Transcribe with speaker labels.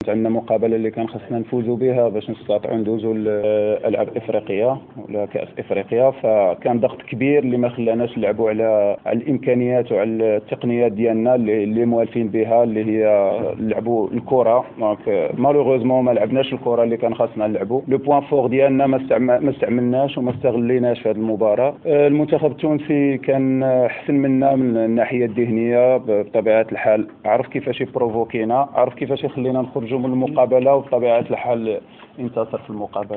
Speaker 1: عندنا مقابله اللي كان خصنا نفوزوا بها باش نستطيعوا ندوزوا الالعاب الافريقيه ولا كاس افريقيا، فكان ضغط كبير اللي ما خلاناش نلعبوا على الامكانيات وعلى التقنيات ديالنا اللي موالفين بها، اللي هي نلعبوا الكره. دونك مالوغوزمون ما لعبناش الكره اللي كان خاصنا نلعبوا. لو بوين فور ديالنا ما استعملناش وما استغليناش في هذه المباراه. المنتخب التونسي كان احسن منا من الناحيه الذهنيه بطبيعه الحال، عرف كيفاش يبروفوكينا، عرف كيفاش يخلينا نخرجوا من المقابله، وبطبيعه الحال انتصر في المقابله.